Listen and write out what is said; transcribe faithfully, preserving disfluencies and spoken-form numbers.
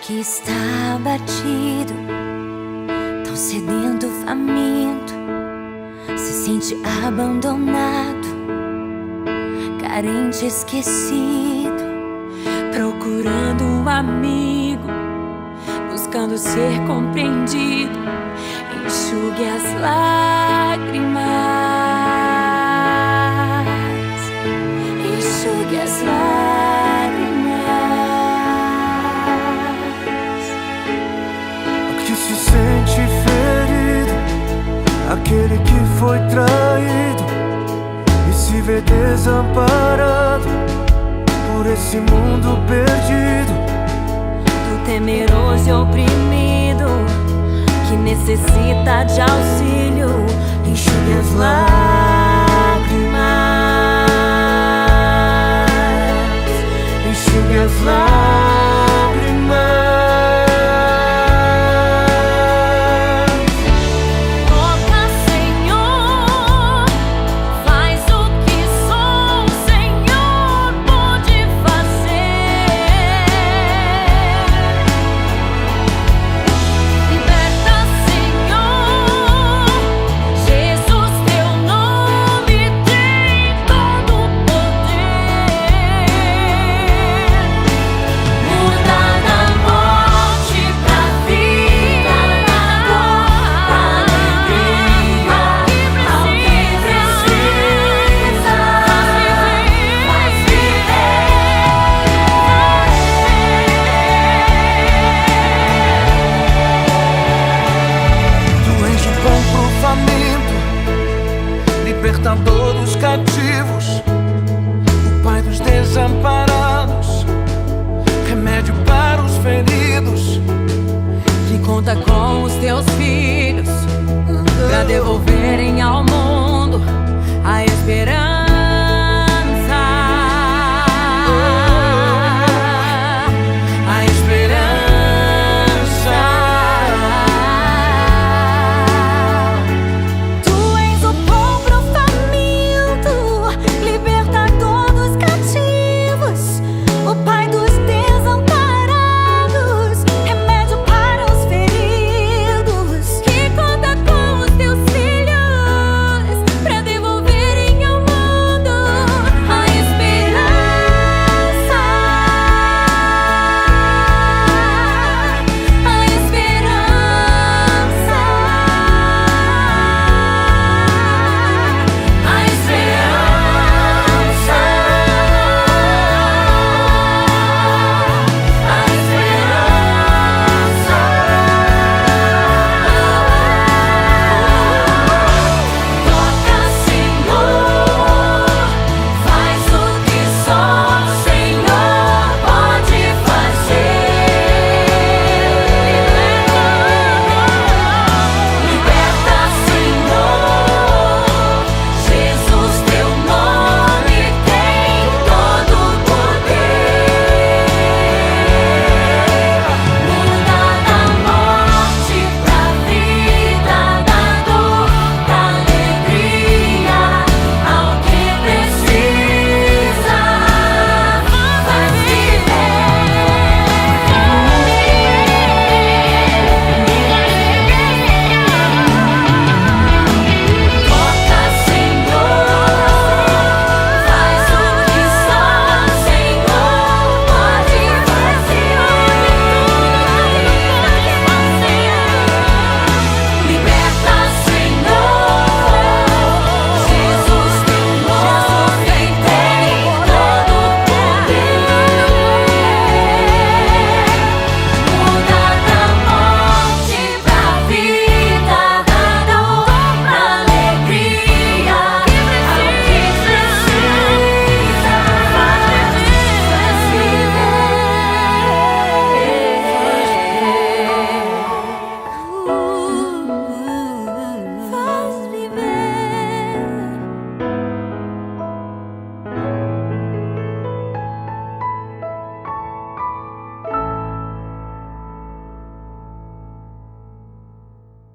que está abatido, tão sedento, faminto, se sente abandonado, carente, esquecido, procurando um amigo, buscando ser compreendido. Enxugue as lágrimas, enxugue as lágrimas. O que se sente ferido, aquele que foi traído e se vê desamparado por esse mundo perdido, do temeroso e oprimido que necessita de auxílio. Enxugue as lágrimas, enxugue as lágrimas. Toca, Senhor, faz o que só o Senhor pode fazer. Liberta, Senhor, Jesus, teu nome tem todo o poder. Muda da morte pra vida, da dor pra alegria. Ao que precisa, faz viver. Tu és o pão pro faminto, libertador dos cativos, o pai dos desamparados, remédio para os feridos. Que conta com os teus filhos pra devolver